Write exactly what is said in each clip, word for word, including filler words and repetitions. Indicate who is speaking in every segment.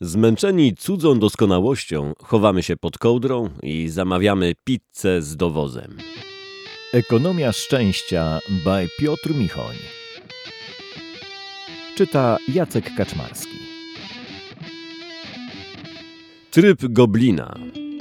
Speaker 1: Zmęczeni cudzą doskonałością chowamy się pod kołdrą i zamawiamy pizzę z dowozem.
Speaker 2: Ekonomia szczęścia by Piotr Michoń. Czyta Jacek Kaczmarski.
Speaker 1: Tryb Goblina.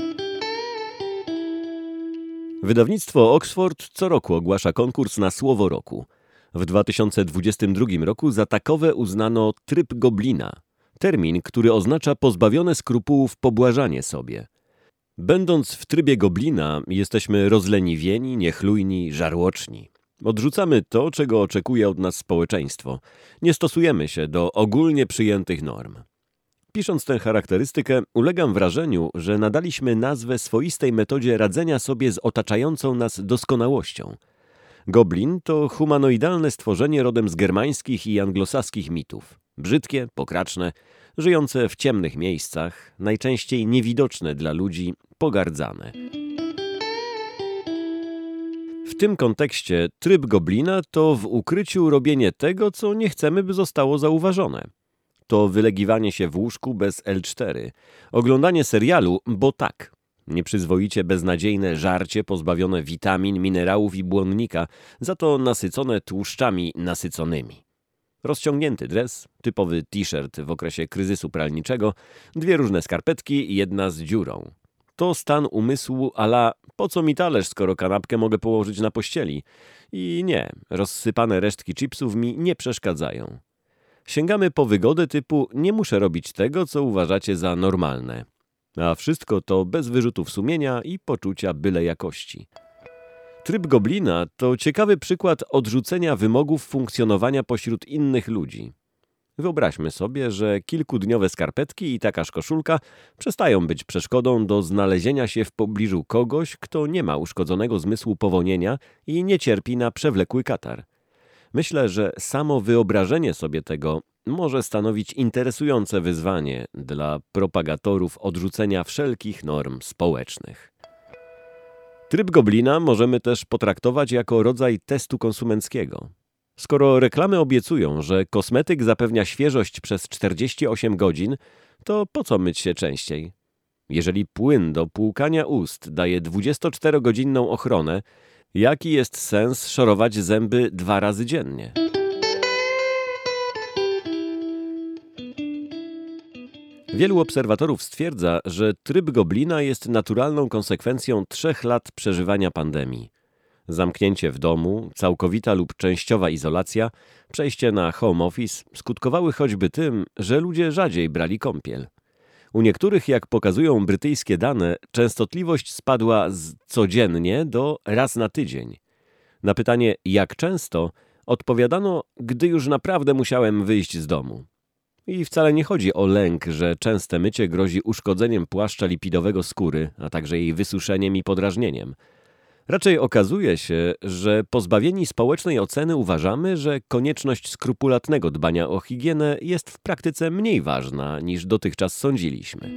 Speaker 1: Wydawnictwo Oxford co roku ogłasza konkurs na Słowo Roku. W dwa tysiące dwudziestym drugim roku za takowe uznano tryb Goblina. Termin, który oznacza pozbawione skrupułów pobłażanie sobie. Będąc w trybie Goblina, jesteśmy rozleniwieni, niechlujni, żarłoczni. Odrzucamy to, czego oczekuje od nas społeczeństwo. Nie stosujemy się do ogólnie przyjętych norm. Pisząc tę charakterystykę, ulegam wrażeniu, że nadaliśmy nazwę swoistej metodzie radzenia sobie z otaczającą nas doskonałością. Goblin to humanoidalne stworzenie rodem z germańskich i anglosaskich mitów. Brzydkie, pokraczne, żyjące w ciemnych miejscach, najczęściej niewidoczne dla ludzi, pogardzane. W tym kontekście tryb Goblina to w ukryciu robienie tego, co nie chcemy, by zostało zauważone. To wylegiwanie się w łóżku bez el cztery, oglądanie serialu, bo tak, nieprzyzwoicie beznadziejne żarcie pozbawione witamin, minerałów i błonnika, za to nasycone tłuszczami nasyconymi. Rozciągnięty dres, typowy t-shirt w okresie kryzysu pralniczego, dwie różne skarpetki i jedna z dziurą. To stan umysłu a la po co mi talerz, skoro kanapkę mogę położyć na pościeli? I nie, rozsypane resztki chipsów mi nie przeszkadzają. Sięgamy po wygodę typu nie muszę robić tego, co uważacie za normalne. A wszystko to bez wyrzutów sumienia i poczucia byle jakości. Tryb Goblina to ciekawy przykład odrzucenia wymogów funkcjonowania pośród innych ludzi. Wyobraźmy sobie, że kilkudniowe skarpetki i takaż koszulka przestają być przeszkodą do znalezienia się w pobliżu kogoś, kto nie ma uszkodzonego zmysłu powonienia i nie cierpi na przewlekły katar. Myślę, że samo wyobrażenie sobie tego może stanowić interesujące wyzwanie dla propagatorów odrzucenia wszelkich norm społecznych. Tryb Goblina możemy też potraktować jako rodzaj testu konsumenckiego. Skoro reklamy obiecują, że kosmetyk zapewnia świeżość przez czterdzieści osiem godzin, to po co myć się częściej? Jeżeli płyn do płukania ust daje dwudziestoczterogodzinną ochronę, jaki jest sens szorować zęby dwa razy dziennie? Wielu obserwatorów stwierdza, że tryb Goblina jest naturalną konsekwencją trzech lat przeżywania pandemii. Zamknięcie w domu, całkowita lub częściowa izolacja, przejście na home office skutkowały choćby tym, że ludzie rzadziej brali kąpiel. U niektórych, jak pokazują brytyjskie dane, częstotliwość spadła z codziennie do raz na tydzień. Na pytanie jak często odpowiadano, gdy już naprawdę musiałem wyjść z domu. I wcale nie chodzi o lęk, że częste mycie grozi uszkodzeniem płaszcza lipidowego skóry, a także jej wysuszeniem i podrażnieniem. Raczej okazuje się, że pozbawieni społecznej oceny uważamy, że konieczność skrupulatnego dbania o higienę jest w praktyce mniej ważna niż dotychczas sądziliśmy.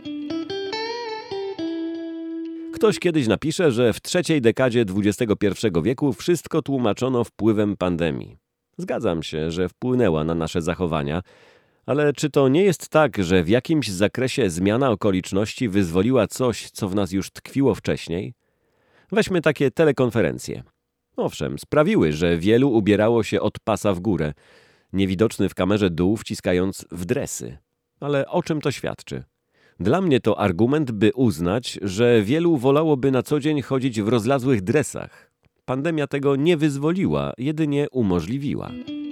Speaker 1: Ktoś kiedyś napisze, że w trzeciej dekadzie dwudziestego pierwszego wieku wszystko tłumaczono wpływem pandemii. Zgadzam się, że wpłynęła na nasze zachowania, ale czy to nie jest tak, że w jakimś zakresie zmiana okoliczności wyzwoliła coś, co w nas już tkwiło wcześniej? Weźmy takie telekonferencje. Owszem, sprawiły, że wielu ubierało się od pasa w górę, niewidoczny w kamerze dół wciskając w dresy. Ale o czym to świadczy? Dla mnie to argument, by uznać, że wielu wolałoby na co dzień chodzić w rozlazłych dresach. Pandemia tego nie wyzwoliła, jedynie umożliwiła.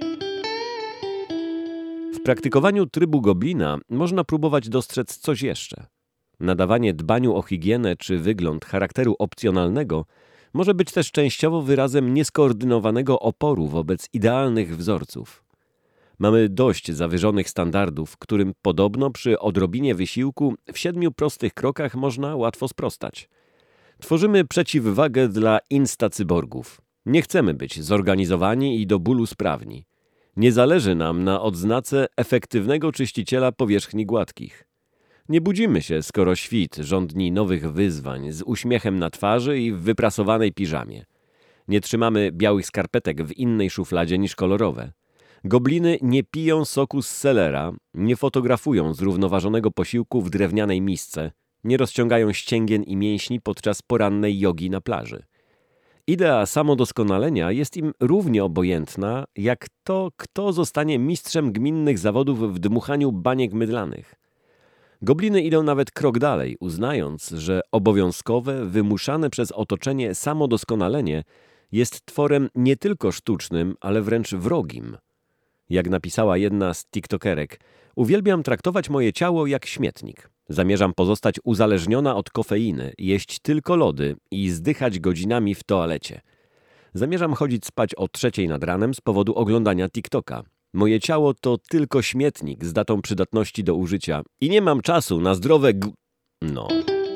Speaker 1: W praktykowaniu trybu Goblina można próbować dostrzec coś jeszcze. Nadawanie dbaniu o higienę czy wygląd charakteru opcjonalnego może być też częściowo wyrazem nieskoordynowanego oporu wobec idealnych wzorców. Mamy dość zawyżonych standardów, którym podobno przy odrobinie wysiłku w siedmiu prostych krokach można łatwo sprostać. Tworzymy przeciwwagę dla instacyborgów. Nie chcemy być zorganizowani i do bólu sprawni. Nie zależy nam na odznace efektywnego czyściciela powierzchni gładkich. Nie budzimy się, skoro świt żądni nowych wyzwań z uśmiechem na twarzy i w wyprasowanej piżamie. Nie trzymamy białych skarpetek w innej szufladzie niż kolorowe. Gobliny nie piją soku z selera, nie fotografują zrównoważonego posiłku w drewnianej misce, nie rozciągają ścięgien i mięśni podczas porannej jogi na plaży. Idea samodoskonalenia jest im równie obojętna, jak to, kto zostanie mistrzem gminnych zawodów w dmuchaniu baniek mydlanych. Gobliny idą nawet krok dalej, uznając, że obowiązkowe, wymuszane przez otoczenie samodoskonalenie jest tworem nie tylko sztucznym, ale wręcz wrogim. Jak napisała jedna z tiktokerek, uwielbiam traktować moje ciało jak śmietnik. Zamierzam pozostać uzależniona od kofeiny, jeść tylko lody i zdychać godzinami w toalecie. Zamierzam chodzić spać o trzeciej nad ranem z powodu oglądania TikToka. Moje ciało to tylko śmietnik z datą przydatności do użycia i nie mam czasu na zdrowe g... No.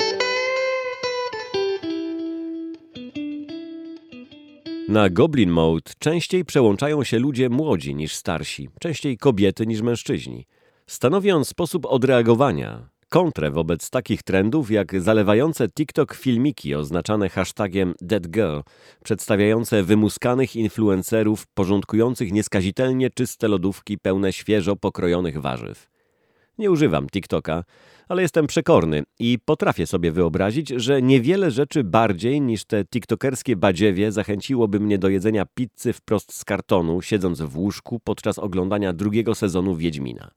Speaker 1: Na Goblin Mode częściej przełączają się ludzie młodzi niż starsi, częściej kobiety niż mężczyźni. Stanowi on sposób odreagowania, kontrę wobec takich trendów jak zalewające TikTok filmiki oznaczane hashtagiem ThatGirl, przedstawiające wymuskanych influencerów porządkujących nieskazitelnie czyste lodówki pełne świeżo pokrojonych warzyw. Nie używam TikToka, ale jestem przekorny i potrafię sobie wyobrazić, że niewiele rzeczy bardziej niż te tiktokerskie badziewie zachęciłoby mnie do jedzenia pizzy wprost z kartonu, siedząc w łóżku podczas oglądania drugiego sezonu Wiedźmina.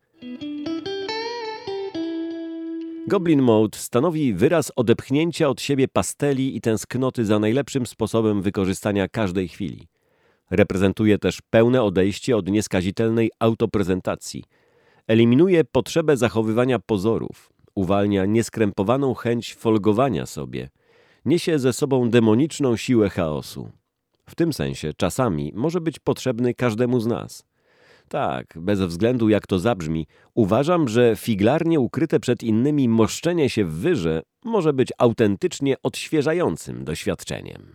Speaker 1: Goblin Mode stanowi wyraz odepchnięcia od siebie pasteli i tęsknoty za najlepszym sposobem wykorzystania każdej chwili. Reprezentuje też pełne odejście od nieskazitelnej autoprezentacji. Eliminuje potrzebę zachowywania pozorów, uwalnia nieskrępowaną chęć folgowania sobie, niesie ze sobą demoniczną siłę chaosu. W tym sensie czasami może być potrzebny każdemu z nas. Tak, bez względu jak to zabrzmi, uważam, że figlarnie ukryte przed innymi moszczenie się w wyrze może być autentycznie odświeżającym doświadczeniem.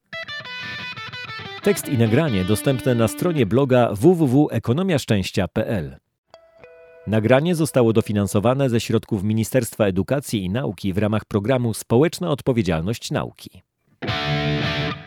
Speaker 2: Tekst i nagranie dostępne na stronie bloga w w w kropka ekonomia szczęścia kropka p l. Nagranie zostało dofinansowane ze środków Ministerstwa Edukacji i Nauki w ramach programu Społeczna Odpowiedzialność Nauki.